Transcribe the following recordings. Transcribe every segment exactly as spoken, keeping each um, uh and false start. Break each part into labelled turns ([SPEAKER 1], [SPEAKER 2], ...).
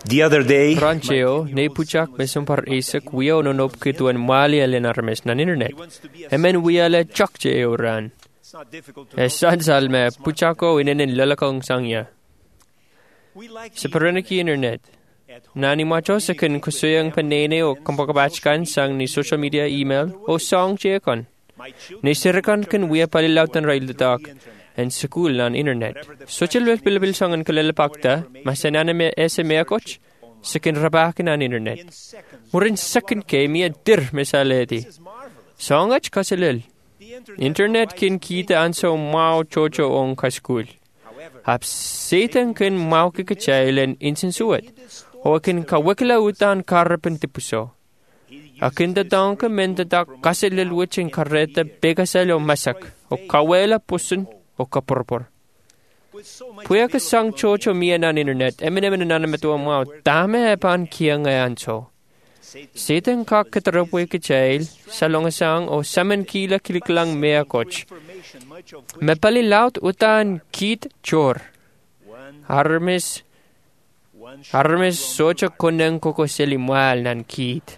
[SPEAKER 1] The other day,
[SPEAKER 2] Rancheo, ne puchak mesum par isak wio no nop kituan mali alen armes nan internet. Hemen wiale chakcheo ran. Esan salme puchako inenen lalakong sangya. Sa paranaki internet. Nani macho sa kan kusuyang panene o kampakabachkan sang ni social media email o song chekon. Ni sirakan kan wia palilautan rail datak. En school nan internet. Social web bilabil sangan kalalapakta, masanana me ese mea coach, sakin rabakin an internet. Murin sakin ke mia dir mesaleti. Songach kasalil. Internet kin kita anso mau chocho on ka school. Hap satan kin mau kikachailen insensuat. O kin kawakila utan karapan tipuso. Akin dadang ka mendadak kasalil wichin kareta begasalo masak. O kawela pusun. O kaporpor. Puya ka sang chocho miya nan internet, eminem na nanametua mau, dame epan kia ngayon so. Satan ka katarapoy ka chail, salongasang o saman kila kiliklang mea coach. Mepalilaut utan kit chor. Harmes, harmes socho koneng koko selimual nan kit.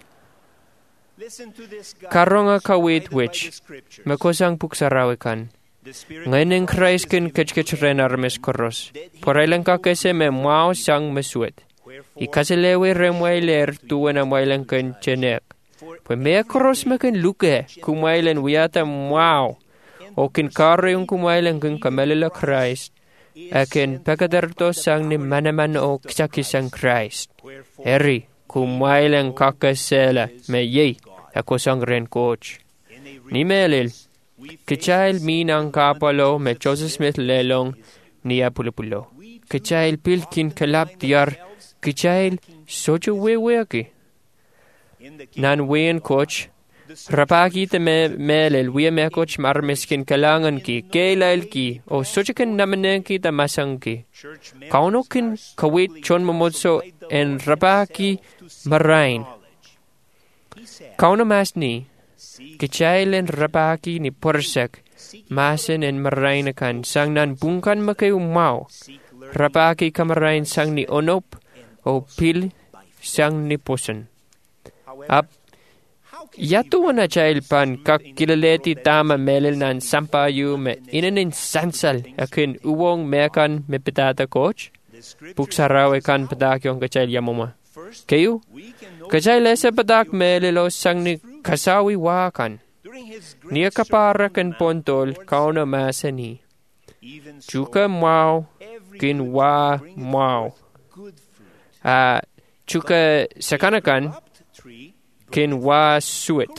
[SPEAKER 2] Karonga kawit which, makosang puksarawikan. Ngayon ang Christ kin kachkachren armes koros. Porailang kakese me mau sang mesuet. Ikaselewe remway ler tuwan ang wailang kan chenek. Pwede mea koros me kan luke. Kumailan wiyata mau. O kin karo yung kumailan kan kamelila Christ. Akin pekadarto sang ni manaman o kisakisang Christ. Eri, kumailan kakasela me yey. Ako sang ren coach. Ni melil. Kichail minang kapalo me Joseph Smith lelong niya pulo-pulo. Kichail pilkin kalap diyar. Kichail sojo wewe aki. Nan weyan coach. Rapaki te me melel wiya me coach marmiskin kalangan ki. Kailail ki. O sojo kin namanen ki ta masang ki. Kauno kin kawit chon mamotso en rapaki marain. Kauno mas ni. Kechailen rapaki ni porsak, masen en marainakan sang nan bungkan makay umao. Rapaki kamarain sang ni onop o pil sang ni posen. Ap, yato na chail pan kak kilaleti tama melel nan sampayu me inanin sansal akin uwong mekan me petata coach. Puksarawe kan padakyong kachail yamoma. Kayo? Kachail esa padak melelo sang ni kasawi wakan. Niya kapara kan pontol kauna masani. Chuka mau kin wa mau. Ah, chuka sakanakan kin wa suet.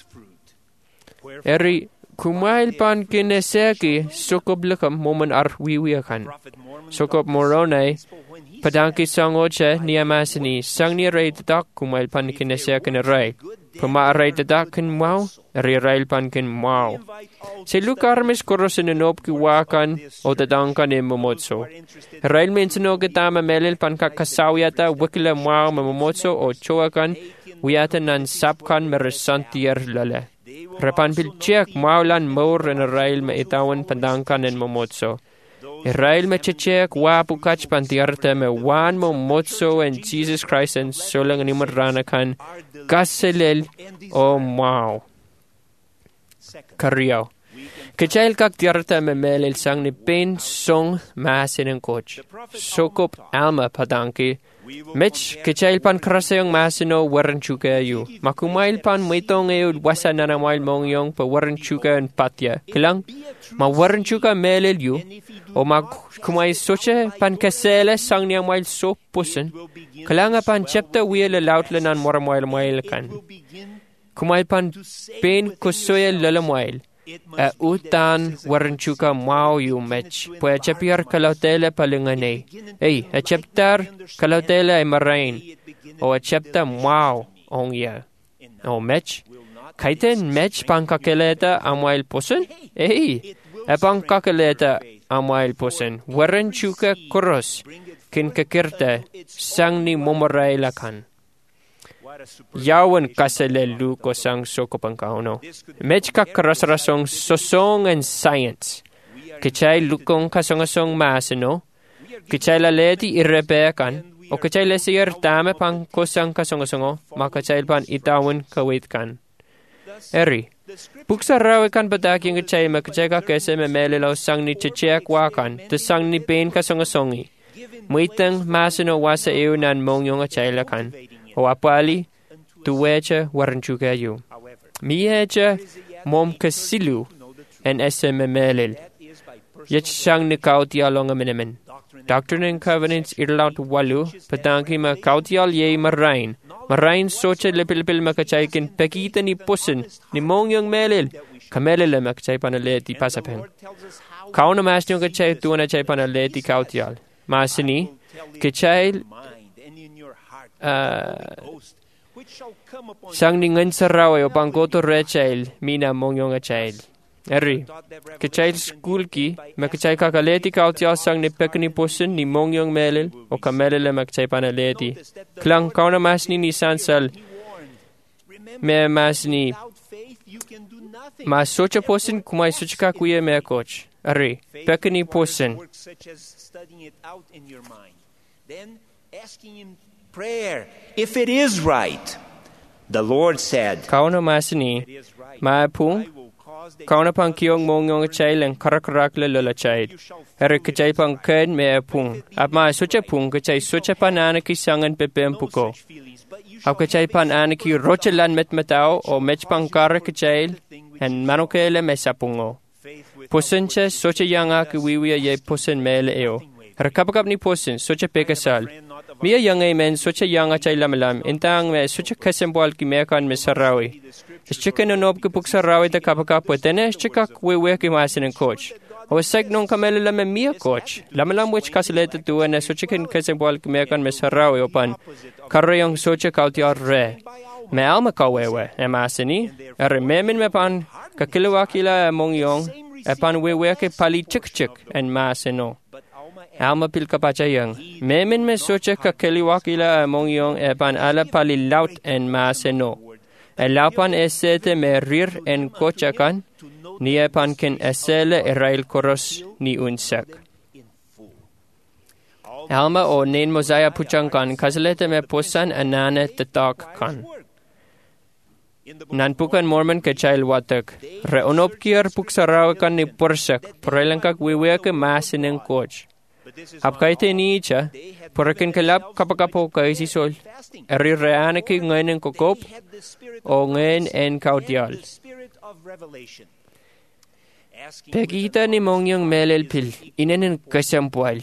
[SPEAKER 2] Eri kumail pan kineseki sokob lakam moman arwiwiakan. Sokob moronay padangki sang oche niya masani sang ni ray tatak kumail pan kinesekan ray. Pumaaray tatakin mau, rirail pan kin mau. Si Luka armes korosin inop kiwakan o tatangkan e mamotso. Rail minsuno kitama melil pan kakasawyata wikila mau mamotso o choakan wiyata nan sapkan merisantier lale. Repan pilchek mau lan maur en rail me itawan pandangkan en mamotso. Israel me chechek wa pukach pantiarte me wan mo motso en Jesus Christ en solang ni maranakan kaselel o mau. Kariyaw. Kechail kak tiarte me melel sang ni pen song masin en coach. Sokop alma padanki. Mech kechail pan krasayong masino waran chuka yu. Makumail pan mitong eyo wasa nanamail mong yung pa waran chuka en patya. Kilang ma waran chuka melel yu. O mag kumay soche pan kasele sang niya mail so pusen. Kalanga pan chapta wiyala lautlanan moramoil mail kan. Kumay pan pen kusoya lalamoil. A utan waran chuka mau yu mech. Pwede chapiar kalautele palingane. Ey, a chaptar kalautele ay marain. O a chapta mau ong ya. O mech. Kaiten mech pan kakeleta amail pusen? Ey, a pan kakeleta amail posen waran chuka koros kin kakirte sang ni momorailakan. Yawan kasalelu ko sang sokopang kauno. Mech kakarasrasong sosong and science. Kichay lukong kasongasong masino. Kichay laleti irebekan. o kacay lesir tama pang kusang kasongo-songo, makacay pan itawan kawit kan. Eri, buksa rawe kan badak yung kacay makacay ka kese me melilaw sang ni chichiak wakan, te sang ni pain kasongo-songi. Muitang masino wasa iyo nan mong yung kacay lakan, o apali, tuwecha waranchuka yu. Miyecha mom kasilu, en ese me melil. Yet sang ni kautia longa minimin. Doctrine and Covenants irlaut walu, patangki ma kautial ye marain. Marain socha lepil-pil makachaykin pekita ni pusin, ni mong yung melil. Kamelil makachay panaleti pasapeng. Kauna mas yung kachay tuwa na chay panaleti kautial. Masini, kachay uh, sang ni ngan saraway o pangkoto rechail, mina mong yung kachay. Eri, kacay school ki, makacay kakaleti kautial sang ni pekni pusin ni mong yung melil, o kamelil makachay panaleti. Klang kauna mas ni nisan sal, me mas ni, mas socha pusin kumay socha ka kuya me coach. Eri, pekni pusin.
[SPEAKER 1] Then asking in prayer if it is right. The Lord said,
[SPEAKER 2] kauna mas ni, maapung, kauna pang kiyong mong yung chay lang karak-karak le lola chay. Eri kacay pang ken me apung. Ap ma socha pung kacay socha panana kisangan pepempu ko. Ap kacay panana ki rochelan met metao o mech pang kara kacay en manokele me sapungo. Pusin cha socha yanga ki wiwiya ye pusin mele eo. Eri kapakap ni pusin socha pekasal. Mia yanga men socha yanga chay lamalam intang me socha kasembual ki mekan me sarawi. Ischika no nob kupuk sarawi ta kapakap wetene ischika kwewe ki masin en coach. O seg non kamele lame mia coach. Lamalam which kasileta tuwa na socha kin kasembual ki mekan me sarawi opan. Karayong socha kautiar re. Me alma kawewe e masini. Ere memin me pan kakilawakila mong yong e pan wewe ke pali chik chik en masino. Alma pil kapachayang. Memin me socha kakiliwakila mong yong e pan ala pali laut en masino. E laupan esete me rir en kochakan, ni e pan ken esele erail koros ni unsak. Alma o nen mozaya puchangkan, kasalete me pusan anane tatak kan. Nanpukan Mormon kachail watak. Re onopkiar puksarawakan ni porsak, porelangkak wiweke masin en coach. Apkaite ni icha, porakin kalap kapakapo kay si sol. Eri reane ki ngayon en kokop, o ngayon en kautial. Pekita ni mong yung melel pil, inanin kasampual.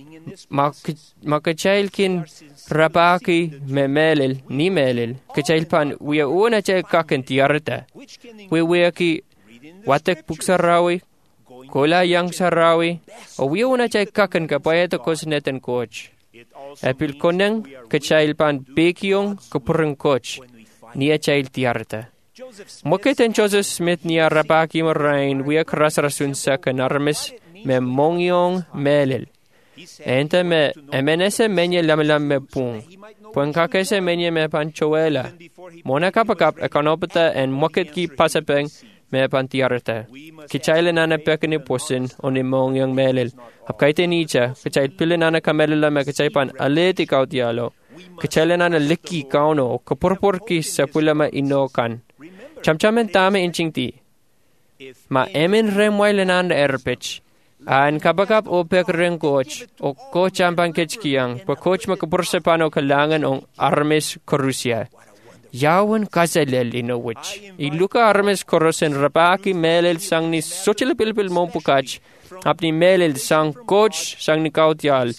[SPEAKER 2] Makachail kin rapaki me melel, ni melel, kachail pan, wia una chay kakin tiarata. Wia ki watak puksarawi, kola yang sarawi, o wia una chay kakin kapayata kosneten coach. Epil koneng kachail pan bekyong kapurang coach, niya chail tiarta. Mokitan Joseph Smith niya rapaki marain wia karasarasun sa kanarmes me mongyong melel. Enta me emenese menye lamalam me pung. Pung kakese menye me panchoela. Mona kapakap ekonopata en mokit ki pasapeng me pantiarta. Kichaile nana pekani posin oni mongyong melel. Apkaite nicha, kichail pili nana kamelila me kichay pan aleti kautialo. Kichaile nana liki kauno, kapurpurki sa pulama inokan. Chamchamen tame inching ti. Ma emin remwaile nana erpech. An kabakap o pek ring coach, o coach ang pangkechkiyang, pa coach makapursa pano kalangan ong Armes Corusya. Yawan kasalel inowich. Iluka Armes Corusen rapaki melel sang ni sochila pilpil mong pukach, apni melel sang coach sang ni kautial.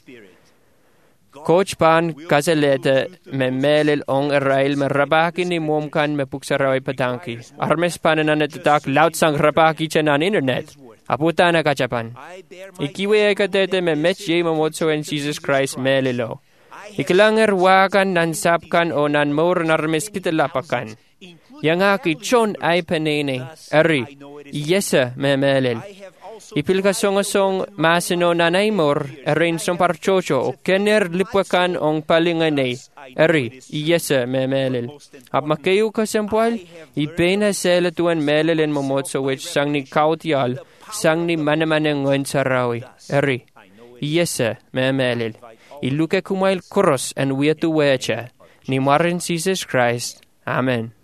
[SPEAKER 2] Coach pan kasalete me melel ong erail me rapaki ni momkan me puksaraway patangki. Armes pananan natatak laut sang rapaki chanan internet. Aputa na kachapan. Ikiwe ekatete me mech ye mamotso en Jesus Christ melelo. Ikilanger wakan nan sapkan o nan mor narmes kitalapakan. Yang aki chon ay panene. Eri, yesa me melel. Ipilka songasong masino nanay mor, erin som parchocho o kener lipwakan ong palingane. Eri, yesa me melel. Ap makayu kasampual, ipena sela tuan melel en mamotso which sang ni kautial, sang ni manamane ngon sarawi. Eri, yesa me melel. i luke kumail koros en wietu weche, ni marin Jesus Christ. Amen.